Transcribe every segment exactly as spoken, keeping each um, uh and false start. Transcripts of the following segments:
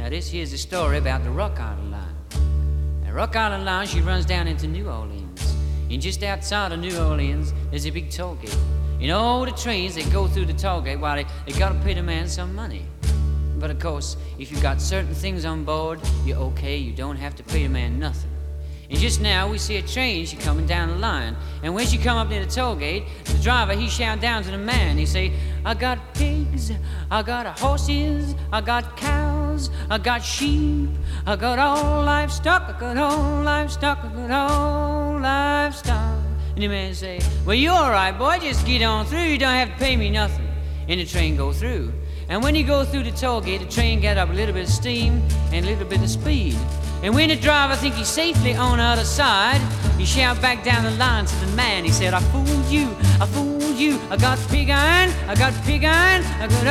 Now this here's a story about the Rock Island Line. The Rock Island Line, she runs down into New Orleans. And just outside of New Orleans, there's a big toll gate. And all the trains that go through the toll gate, well, they, they gotta pay the man some money. But of course, if you've got certain things on board, you're okay, you don't have to pay the man nothing. And just now we see a train, she coming down the line. And when she come up near the toll gate, the driver, he shout down to the man. He say, I got pigs, I got horses, I got cows, I got sheep, I got all livestock, I got all livestock, I got all livestock. And the man say, well, you all right, boy, just get on through, you don't have to pay me nothing. And the train go through. And when you go through the toll gate, the train get up a little bit of steam and a little bit of speed. And when the driver think he's safely on the other side, he shout back down the line to the man. He said, I fooled you, I fooled you. I got pig iron, I got pig iron, I got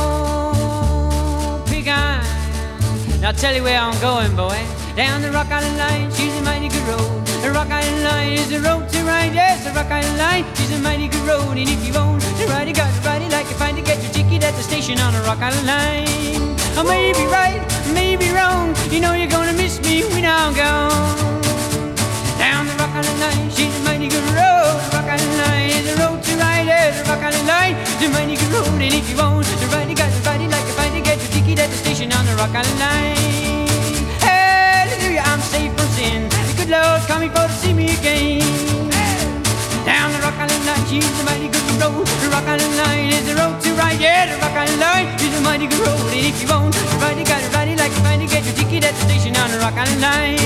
old pig iron. Now I'll tell you where I'm going, boy. Down the Rock Island Line, she's a mighty good road. The Rock Island Line is the road to ride. Yes, the Rock Island Line is a mighty good road. And if you own the ride, you got to ride it like you find to get your ticket at the station on the Rock Island Line. I may be right, may be wrong. You know you're gonna miss me when I'm gone. Down the Rock Island Line, she's a mighty good road. The Rock Island Line is the road to ride. Yes, the Rock Island Line is a mighty good road. And if you own the ride, you got to ride it like you find to get your ticket at the station on the Rock Island Line. Hallelujah, I'm safe from sin. The good Lord coming for to see me again. Down the Rock Island Line, she's a mighty good road. The Rock Island Line is the road to ride. Yeah, the Rock Island Line is a mighty good road. And if you won't ride, you gotta ride it like you find to get your ticket at the station on the Rock Island Line.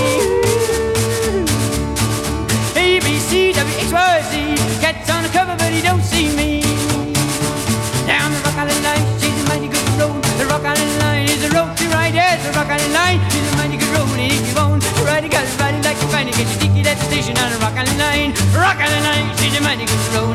A, B, C, W, X, Y, Z. Cat's on the cover, but he don't see me. Down the Rock Island Line, she's a mighty good road. The Rock Island Line is the road to ride. Yes, the Rock Island Line is a mighty good road. And if you won't ride, you gotta ride it like you find to get your ticket at the station on the Rock Island Line. Rock Island Line, she's a mighty good road.